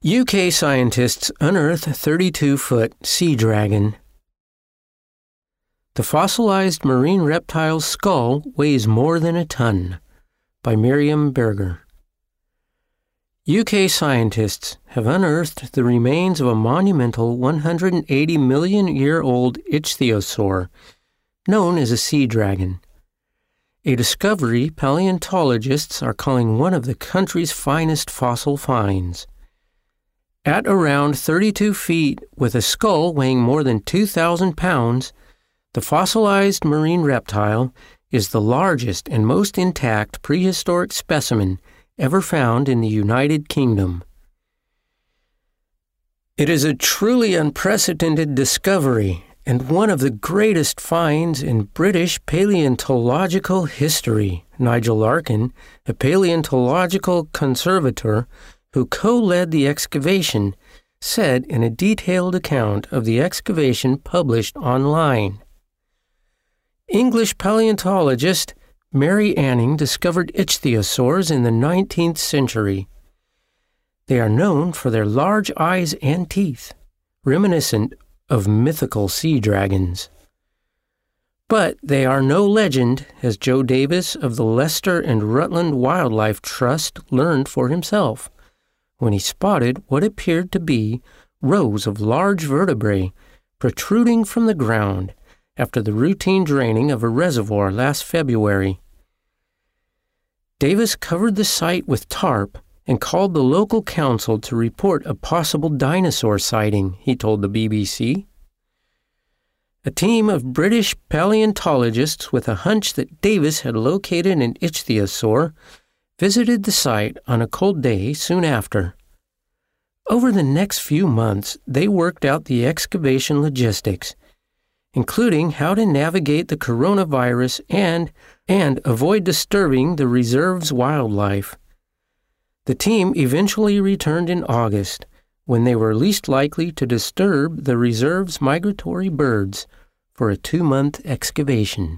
UK scientists unearth 32-foot sea dragon. The fossilized marine reptile's skull weighs more than a ton. By Miriam Berger. UK scientists have unearthed the remains of a monumental 180 million-year-old ichthyosaur, known as a sea dragon. A discovery paleontologists are calling one of the country's finest fossil finds. At around 32 feet, with a skull weighing more than 2,000 pounds, the fossilized marine reptile is the largest and most intact prehistoric specimen ever found in the United Kingdom. It is a truly unprecedented discovery and one of the greatest finds in British paleontological history, Nigel Larkin, a paleontological conservator who co-led the excavation, said in a detailed account of the excavation published online. English paleontologist Mary Anning discovered ichthyosaurs in the 19th century. They are known for their large eyes and teeth, reminiscent of mythical sea dragons. But they are no legend, as Joe Davis of the Leicester and Rutland Wildlife Trust learned for himself, when he spotted what appeared to be rows of large vertebrae protruding from the ground after the routine draining of a reservoir last February. Davis covered the site with tarp and called the local council to report a possible dinosaur sighting, he told the BBC. A team of British paleontologists with a hunch that Davis had located an ichthyosaur visited the site on a cold day soon after. Over the next few months, they worked out the excavation logistics, including how to navigate the coronavirus and avoid disturbing the reserve's wildlife. The team eventually returned in August, when they were least likely to disturb the reserve's migratory birds, for a 2-month excavation.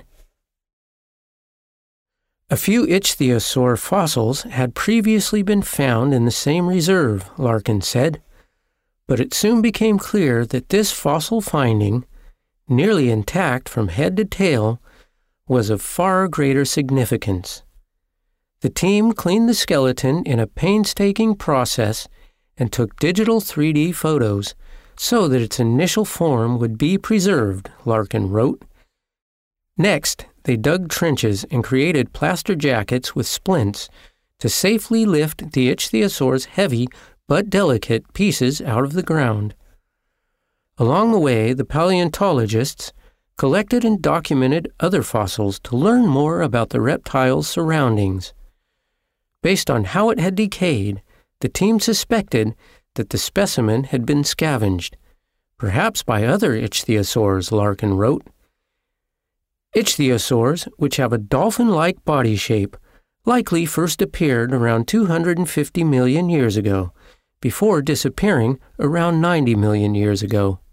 A few ichthyosaur fossils had previously been found in the same reserve, Larkin said, but it soon became clear that this fossil finding, nearly intact from head to tail, was of far greater significance. The team cleaned the skeleton in a painstaking process and took digital 3D photos so that its initial form would be preserved, Larkin wrote. Next, they dug trenches and created plaster jackets with splints to safely lift the ichthyosaur's heavy but delicate pieces out of the ground. Along the way, the paleontologists collected and documented other fossils to learn more about the reptile's surroundings. Based on how it had decayed, the team suspected that the specimen had been scavenged, perhaps by other ichthyosaurs, Larkin wrote. Ichthyosaurs, which have a dolphin-like body shape, likely first appeared around 250 million years ago, before disappearing around 90 million years ago.